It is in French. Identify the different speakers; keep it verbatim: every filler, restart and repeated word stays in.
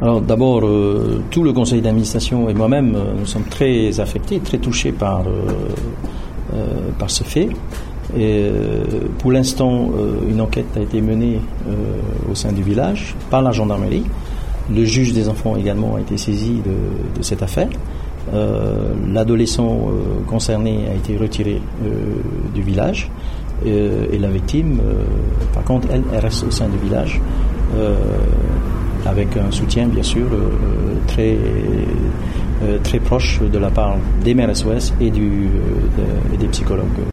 Speaker 1: Alors d'abord, euh, tout le conseil d'administration et moi-même, euh, nous sommes très affectés, très touchés par, euh, euh, par ce fait. Et, euh, pour l'instant, euh, une enquête a été menée euh, au sein du village par la gendarmerie. Le juge des enfants également a été saisi de, de cette affaire. Euh, l'adolescent euh, concerné a été retiré euh, du village euh, et la victime, euh, par contre, elle, elle reste au sein du village euh, avec un soutien bien sûr euh, très, euh, très proche de la part des mères S O S et du, euh, de, des psychologues.